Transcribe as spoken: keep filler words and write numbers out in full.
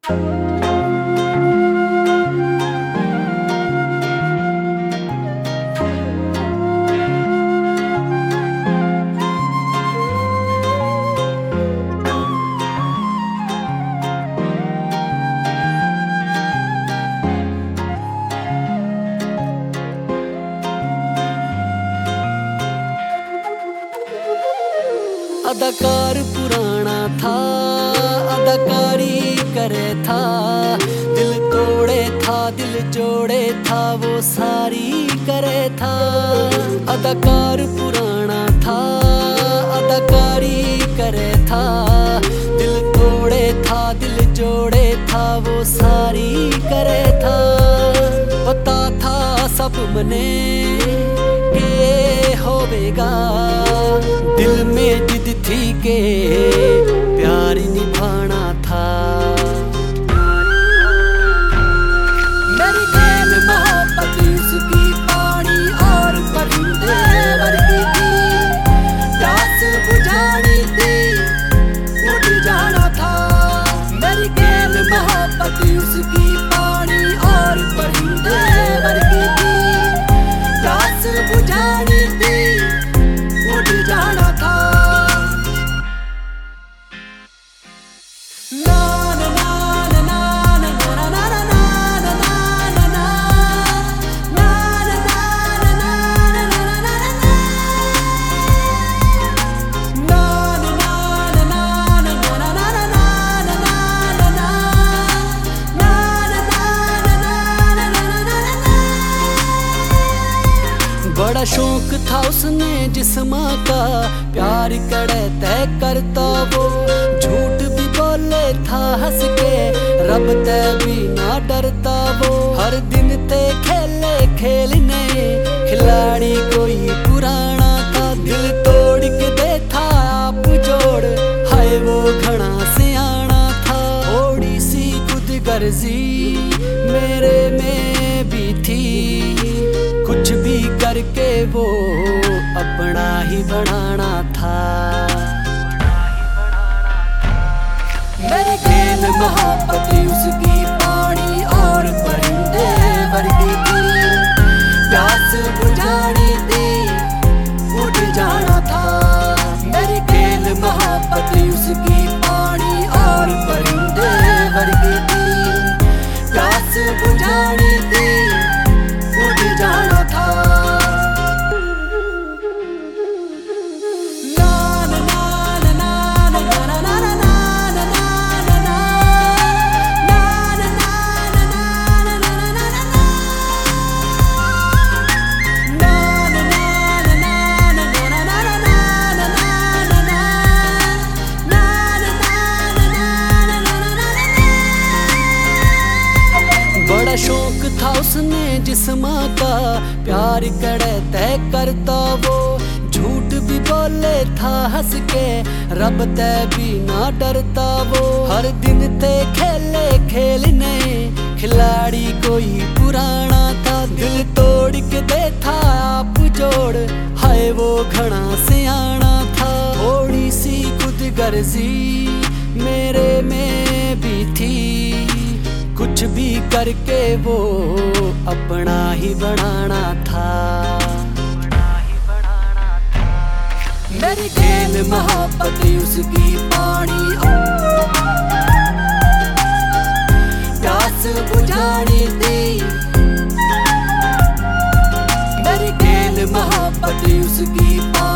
अदाकार पुराना था, अदाकारी करे था, दिल तोड़े था, दिल जोड़े था, वो सारी करे था। अदाकार पुराना था, अदाकारी करे था, दिल तोड़े था, दिल जोड़े था, वो सारी करे था। पता था सब मने के होवेगा, दिल में जिद थी के प्यार निभाना था। मेरी खेल मोहब्बत उसकी पानी और परिंदे वर्गी थी, प्यास बुझानी थी, उड़ जाना था। मेरी खेल मोहब्बत उसकी पानी और परिंदे वर्गी थी, प्यास बुझानी थी, उड़ जाना था। बड़ा शौक था उसने जिस्मा का, प्यार करे तय करता वो, झूठ भी बोले था हंस के, रब तय भी ना डरता वो। हर दिन ते खेले खेलने, खिलाड़ी कोई पुराना था, दिल तोड़ के दे था आप जोड़, हाय वो घना सियाना था। थोड़ी सी खुद गर्जी मेरे में भी थी, कुछ भी करके वो अपना ही बनाना था। मेरी खेल मोहब्बत उसकी पानी और परिंदे वर्गी थी, प्यास बुझानी थी, उड़ जाना था। मेरी खेल मोहब्बत उसकी पानी और परिंदे वर्गी थी, प्यास बुझानी थी, उड़ जाना था। बड़ा शौक था उसने जिस्मा का, प्यार करे तय करता वो, झूठ भी बोले था हंस के, रब तय भी ना डरता वो। हर दिन ते खेले खेलने, खिलाड़ी कोई पुराना था, दिल तोड़ के दे था आप जोड़, हाय वो घना सियाना था। थोड़ी सी खुद गर्जी मेरे में भी थी, कुछ भी करके वो अपना ही बनाना था। मेरी खेल मोहब्बत उसकी पानी प्यास बुझानी थी, मेरी खेल मोहब्बत उसकी पानी